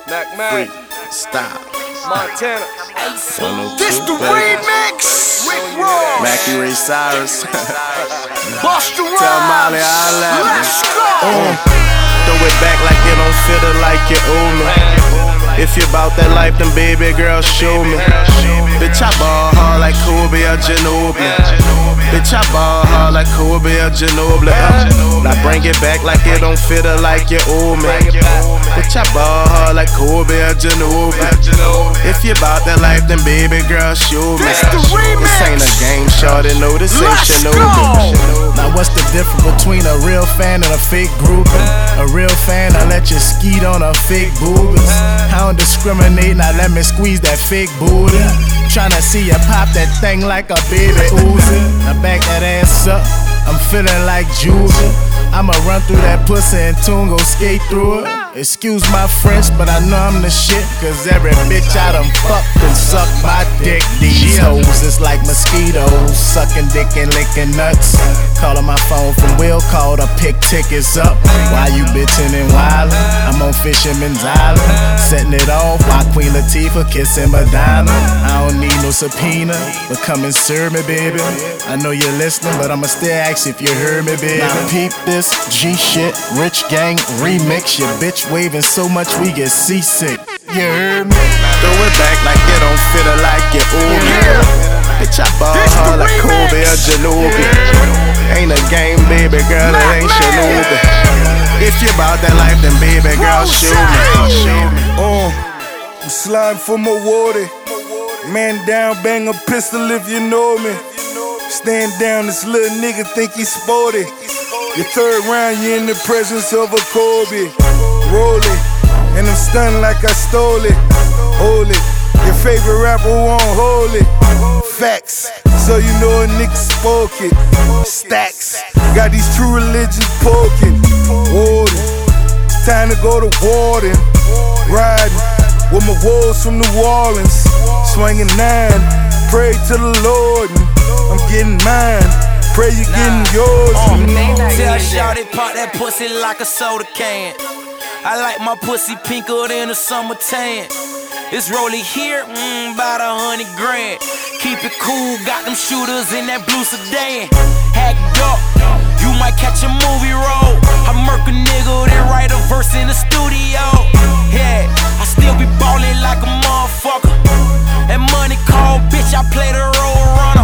Freak, stop. Montana. This the remix. Rick Ross. Mackie Ray Cyrus. Busta Rhymes. Tell Molly I love you. Let's go. Throw it back like you don't feel it, like you owe me. If you bout that life, then baby girl, show me. Bitch, I ball hard like Kobe or Ginobili. Bitch, I ball hard like Kobe or Ginobili. Now bring it back like it don't fit her, like you owe me. Bitch, I ball hard like Kobe or Ginobili. If you bout that life, then baby girl, show me. This ain't a game, shorty, no, this ain't Chernobyl. Now what's the difference between a real fan and a fake groupie? A real fan, I let you skeet on a fake boobies. I don't discriminate, now let me squeeze that fake booty. Tryna see you pop that thing like a baby Uzi. Now back that ass up, I'm feeling like Juicy. I'ma run through that pussy and tune go skate through it. Excuse my French, but I know I'm the shit. Cause every bitch I done fucked and sucked my dick. These hoes is like mosquitoes, sucking dick and licking nuts. Calling my phone from Will Call to pick tickets up. Why you bitchin' and wildin'? I'm on Fisherman's Island, setting it off while Queen Latifah kissing Madonna. I don't need no subpoena, but come and serve me, baby. I know you're listening, but I'ma still ask if you heard me, baby. Now peep this G shit, Rich Gang remix. Your bitch waving so much we get seasick. You heard me? Throw it back like you don't fit her, like you owe me. Bitch, I ball hard like Kobe or Ginobili. Ain't a game, baby girl, it ain't Chernobyl. If you bout that life, then baby girl, show me. I'm sliding for my water. Man down, bang a pistol if you know me. Stand down, this little nigga think he sporty. Your third round, you in the presence of a Kobe. Roll it, and I'm stunned like I stole it. Hold it, your favorite rapper won't hold it. Facts, so you know a nigga spoke it. Stacks, got these true religions poking. Warden, it's time to go to Warden. Riding with my wolves from New Orleans. Swinging 9, pray to the Lord. I'm getting mine, pray you getting yours. Tell shawty pop that pussy like a soda can. I like my pussy pinker than a summer tan. It's rolling here, about 100 grand. Keep it cool, got them shooters in that blue sedan. Hacked up, you might catch a movie role. I murk a nigga, then write a verse in the studio. Yeah, I still be ballin' like a motherfucker. And money call, bitch, I play the role runner.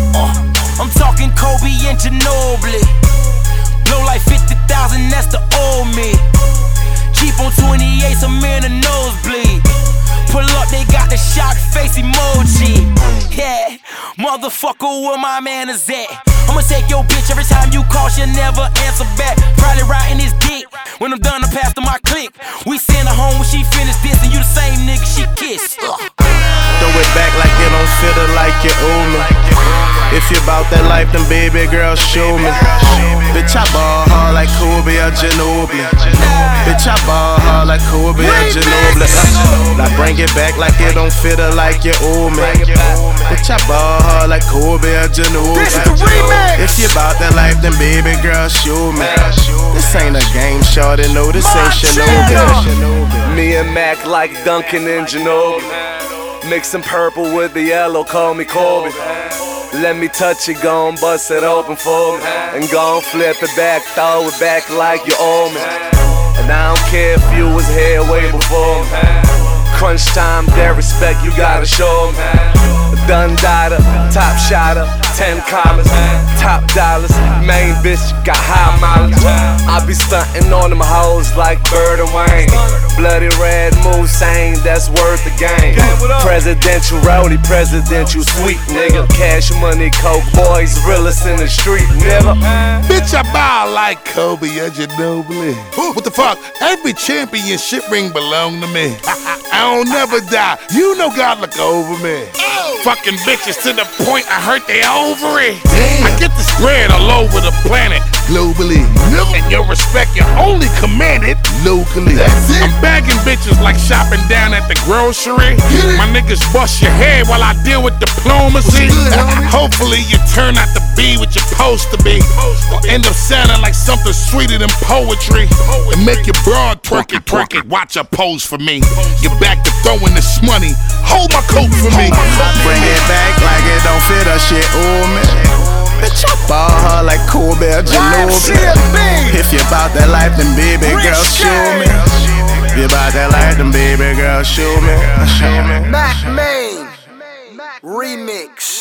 I'm talking Kobe and Ginobili. Blow like 50,000, that's the old me. Jeep on 28, I'm in a nosebleed. Pull up, they got the shock face emoji. Yeah, motherfucker, where my man is at? I'ma take your bitch every time you call, she'll never answer back. Probably riding his dick. When I'm done, I pass to my clique. We send her home when she finished this, and you the same nigga she kissed. Throw it back like you don't fit her, like you owe me. If you bout that life, then baby girl, show me. Bitch, I ball hard like Kobe or Ginobili. Bitch, I ball hard like Kobe or Ginobili. Now bring it back like it don't fit her, like you owe me. Bitch, I ball hard like Kobe or Ginobili. If you bout that life, then baby girl, show me. This ain't a game, shorty, no, this ain't Chernobyl. Me and Mac like Duncan and Ginobili. Mixing purple with the yellow, call me Kobe. Let me touch it, gon' bust it open for me. And gon' flip it back, throw it back like you owe me. And I don't care if you was here way before me. Crunch time, their respect, you gotta show me. Dun data, top shotter, 10 commas, top dollars, main bitch, got high mileage. I be stuntin' on them hoes like Bird and Wayne. Bloody red moves, saying that's worth the game. Presidential rowdy, presidential sweet nigga. Cash money, coke boys, realest in the street, nigga. Bitch, I bow like Kobe or Ginobili. What the fuck? Every championship ring belong to me. I don't never die. You know God look over me. Fucking bitches to the point I hurt they ovary. I get this bread all over the planet. globally. And your respect, you only commanded locally. That's it. I'm bagging bitches like shopping down at the grocery. My niggas bust your head while I deal with diplomacy. Hopefully you turn out to be what you're supposed to be, or end up sounding like something sweeter than poetry. And make your broad twerk it, watch her pose for me. You're back to throwing this money, hold my coat for me. Bring it back like it don't fit her shit, ooh man. Bitch, I ball her like Kobe or Ginobili. If you bout that life, then baby girl, show me. If you bout that life, then baby girl, show me. Mac Main Remix.